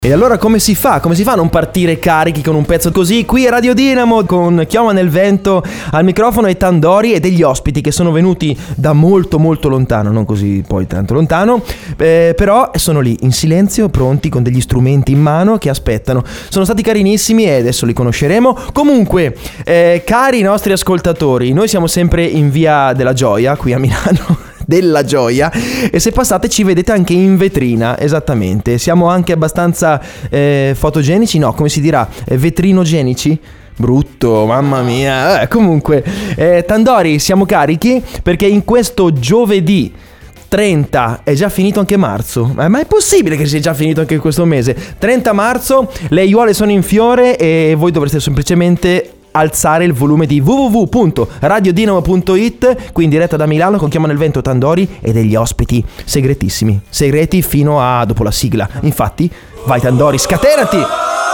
E allora come si fa? Come si fa a non partire carichi con un pezzo così? Qui è Radio Dinamo con Chioma nel Vento al microfono e Tandori e degli ospiti che sono venuti da molto molto lontano, non così poi tanto lontano, però sono lì in silenzio, pronti con degli strumenti in mano che aspettano. Sono stati carinissimi e adesso li conosceremo. Comunque, cari nostri ascoltatori, noi siamo sempre in Via della Gioia qui a Milano. Della Gioia, e se passate ci vedete anche in vetrina, esattamente. Siamo anche abbastanza fotogenici, no, come si dirà, vetrinogenici? Brutto, mamma mia. Comunque, Tandori, siamo carichi perché in questo giovedì 30 è già finito anche marzo. Ma è possibile che sia già finito anche questo mese? 30 marzo, le aiuole sono in fiore e voi dovreste semplicemente alzare il volume di www.radiodinamo.it, qui in diretta da Milano con Chiama nel Vento, Tandori e degli ospiti segretissimi, segreti fino a dopo la sigla. Infatti, vai Tandori, scatenati!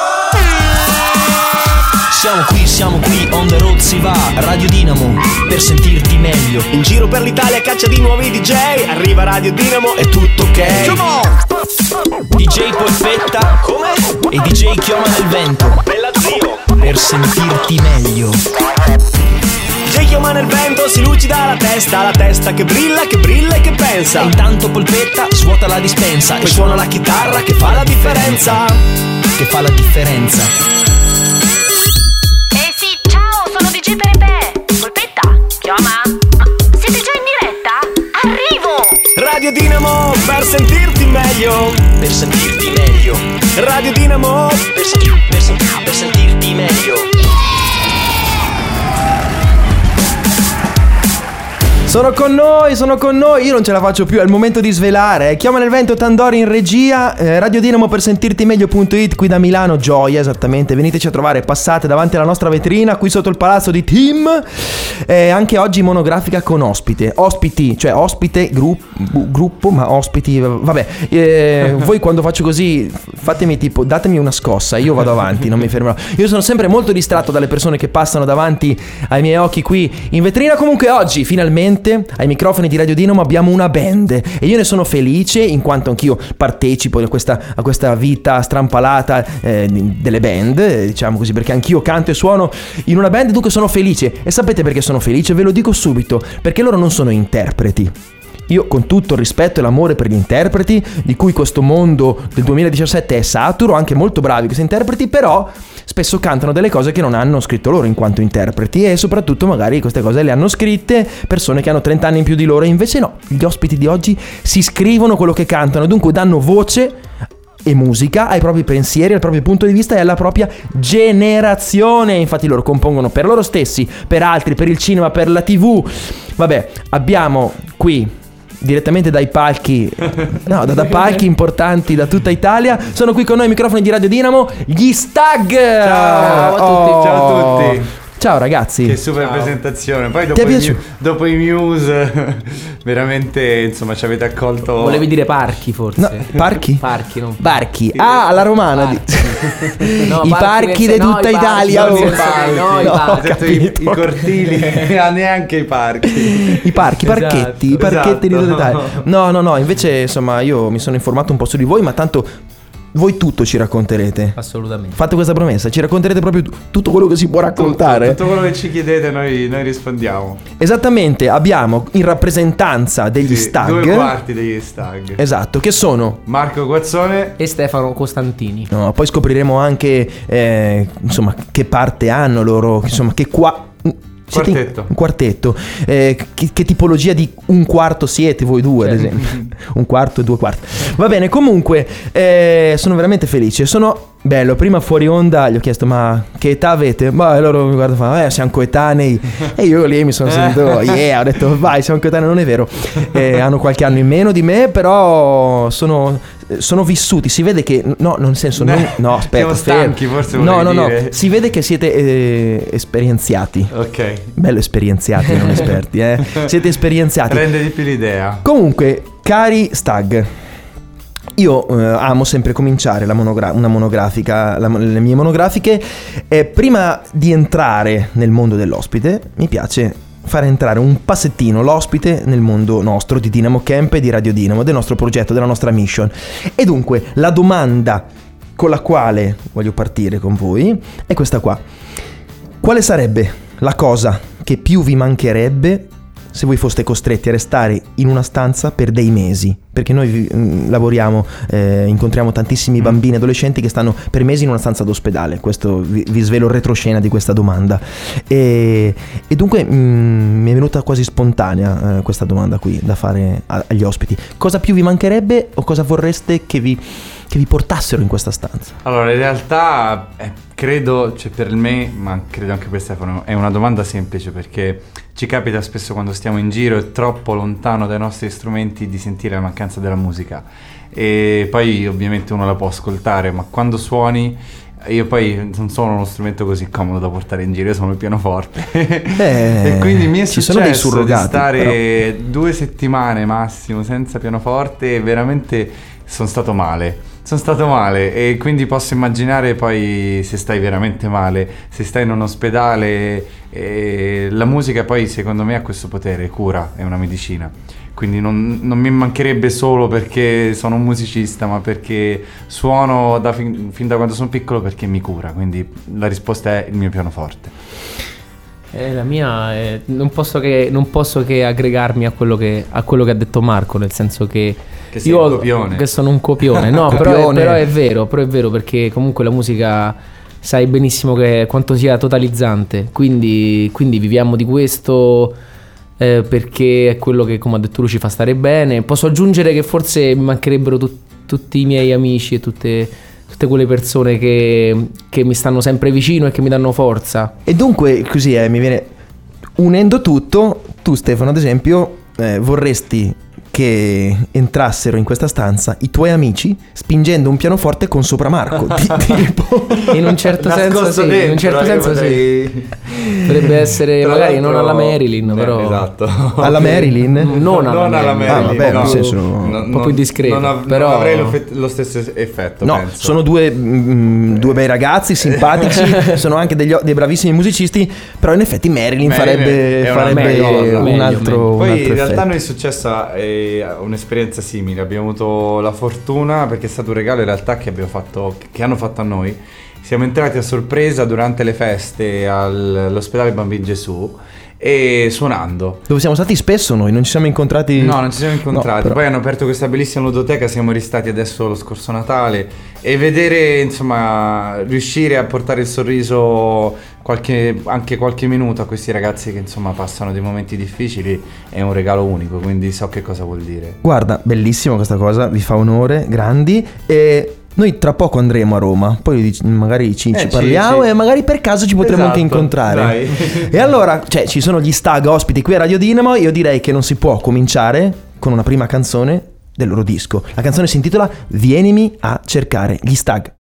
Siamo qui, on the road si va, Radio Dinamo, per sentirti meglio. In giro per l'Italia caccia di nuovi DJ, arriva Radio Dinamo e tutto ok. Come on! DJ Polpetta, come? E DJ Chioma nel Vento, bella zio, per sentirti meglio. DJ Chioma nel Vento si lucida la testa che brilla e che pensa. E intanto Polpetta svuota la dispensa e suona la chitarra che fa la differenza. Che fa la differenza. DJ Pepe, Polpetta, chiama? Ma siete già in diretta? Arrivo! Radio Dinamo per sentirti meglio. Per sentirti meglio. Radio Dinamo per sentirti meglio. Sono con noi, io non ce la faccio più, è il momento di svelare. Chiama nel Vento, Tandori in regia, Radio Dinamo per sentirti meglio.it qui da Milano, Gioia esattamente, veniteci a trovare, passate davanti alla nostra vetrina qui sotto il palazzo di Tim. Anche oggi monografica con ospiti, cioè ospite, gruppo, ma ospiti, vabbè, voi quando faccio così fatemi tipo, datemi una scossa, io vado avanti, non mi fermerò. Io sono sempre molto distratto dalle persone che passano davanti ai miei occhi qui in vetrina. Comunque oggi finalmente ai microfoni di Radio Dinamo abbiamo una band e io ne sono felice in quanto anch'io partecipo a questa vita strampalata delle band, diciamo così, perché anch'io canto e suono in una band, dunque sono felice. E sapete perché sono felice? Ve lo dico subito, perché loro non sono interpreti. Io con tutto il rispetto e l'amore per gli interpreti, di cui questo mondo del 2017 è saturo, anche molto bravi questi interpreti, però spesso cantano delle cose che non hanno scritto loro in quanto interpreti, e soprattutto magari queste cose le hanno scritte persone che hanno 30 anni in più di loro, e invece no, gli ospiti di oggi si scrivono quello che cantano, dunque danno voce e musica ai propri pensieri, al proprio punto di vista e alla propria generazione. Infatti loro compongono per loro stessi, per altri, per il cinema, per la TV. Vabbè, abbiamo qui direttamente dai palchi, no, da palchi importanti da tutta Italia, sono qui con noi ai microfoni di Radio Dinamo gli Stag. Ciao a tutti, ciao a tutti. Ciao ragazzi. Che super presentazione. Poi dopo i Muse veramente, insomma, ci avete accolto. Volevi dire parchi forse? No, parchi? Parchi, non Barchi. Ah, alla romana. No, I parchi di tutta Italia. I cortili, neanche i parchi. I parchi, i parchetti, i parchetti di tutta Italia. No, invece insomma io mi sono informato un po' su di voi, ma tanto voi tutto ci racconterete. Assolutamente. Fate questa promessa, ci racconterete proprio tutto quello che si può raccontare. Tutto quello che ci chiedete noi rispondiamo. Esattamente, abbiamo in rappresentanza degli Stag 2/4 degli Stag. Esatto, che sono Marco Guazzone e Stefano Costantini. No, poi scopriremo anche insomma che parte hanno loro, insomma che quartetto. Un quartetto. Che tipologia di un quarto siete voi due, ad esempio? Un quarto e 2/4. Va bene, comunque sono veramente felice. Sono bello. Prima fuori onda gli ho chiesto: ma che età avete? Ma loro mi guardano e fanno: siamo coetanei. E io lì mi sono sentito ho detto vai, siamo coetanei. Non è vero, hanno qualche anno in meno di me, però sono vissuti, si vede che nel senso no, aspetta, siamo stanchi, forse no, dire. Si vede che siete esperienziati. Ok. Bello esperienziati, non esperti, siete esperienziati. Prende di più l'idea. Comunque, cari Stag, io amo sempre cominciare una monografica, le mie monografiche, prima di entrare nel mondo dell'ospite, mi piace fare entrare un passettino l'ospite nel mondo nostro di Dinamo Camp e di Radio Dinamo, del nostro progetto, della nostra mission. E dunque la domanda con la quale voglio partire con voi è questa qua. Quale sarebbe la cosa che più vi mancherebbe se voi foste costretti a restare in una stanza per dei mesi? Perché noi lavoriamo, incontriamo tantissimi bambini e adolescenti che stanno per mesi in una stanza d'ospedale. Questo vi svelo il retroscena di questa domanda. E dunque mi è venuta quasi spontanea questa domanda qui da fare agli ospiti. Cosa più vi mancherebbe o cosa vorreste che vi portassero in questa stanza? Allora, in realtà credo, cioè per me, ma credo anche per Stefano, è una domanda semplice, perché ci capita spesso quando stiamo in giro e troppo lontano dai nostri strumenti di sentire la mancanza della musica, e poi ovviamente uno la può ascoltare, ma quando suoni, io poi non sono uno strumento così comodo da portare in giro, io sono il pianoforte e quindi mi è successo di stare 2 settimane massimo senza pianoforte e veramente sono stato male e quindi posso immaginare poi se stai veramente male, se stai in un ospedale, la musica poi secondo me ha questo potere, cura, è una medicina, quindi non mi mancherebbe solo perché sono un musicista, ma perché suono fin da quando sono piccolo, perché mi cura, quindi la risposta è il mio pianoforte. La mia non posso che aggregarmi a quello che ha detto Marco, nel senso che sei un copione. Che sono un copione. No, però è vero, perché comunque la musica sai benissimo quanto sia totalizzante, quindi viviamo di questo, perché è quello che, come ha detto lui, ci fa stare bene. Posso aggiungere che forse mi mancherebbero tutti i miei amici e tutte quelle persone che mi stanno sempre vicino e che mi danno forza. E dunque così mi viene, unendo tutto, tu Stefano ad esempio vorresti che entrassero in questa stanza i tuoi amici spingendo un pianoforte con sopra Marco tipo. In un certo senso sì, dentro, in un certo senso sì. Potrebbe essere magari non alla Marilyn, però esatto. Alla Marilyn? Non alla Marilyn. Vabbè, no, nel senso un po' più discreto, però non avrei lo stesso effetto, no, penso. sono due bei ragazzi simpatici, sono anche dei bravissimi musicisti, però in effetti Marilyn farebbe un altro poi in realtà effetto. a noi è successa un'esperienza simile, abbiamo avuto la fortuna, perché è stato un regalo in realtà che hanno fatto a noi. Siamo entrati a sorpresa durante le feste all'ospedale Bambino Gesù e suonando, dove siamo stati spesso noi, non ci siamo incontrati. No, non ci siamo incontrati, no, poi hanno aperto questa bellissima ludoteca, siamo ristati adesso lo scorso Natale, e vedere, insomma, riuscire a portare il sorriso anche qualche minuto a questi ragazzi che insomma passano dei momenti difficili è un regalo unico, quindi so che cosa vuol dire. Guarda, bellissima questa cosa, vi fa onore, grandi. E noi tra poco andremo a Roma, poi magari ci parliamo e magari per caso ci potremo anche incontrare. Dai. E allora, ci sono gli Stag ospiti qui a Radio Dinamo. Io direi che non si può cominciare con una prima canzone del loro disco. La canzone si intitola Vienimi a cercare, gli Stag.